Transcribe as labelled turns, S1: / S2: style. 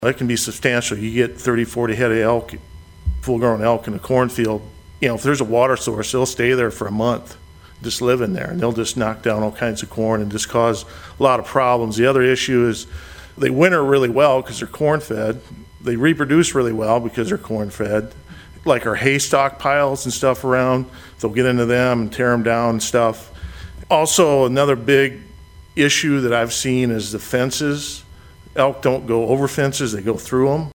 S1: It can be substantial. You get 30, 40 head of elk, full-grown elk in a cornfield. If there's a water source, they'll stay there for a month, just living there, and they'll just knock down all kinds of corn and just cause a lot of problems. The other issue is they winter really well because they're corn-fed. They reproduce really well because they're corn-fed. Like our hay stockpiles and stuff around, they'll get into them and tear them down and stuff. Also, another big issue that I've seen is the fences. Elk don't go over fences, they go through them.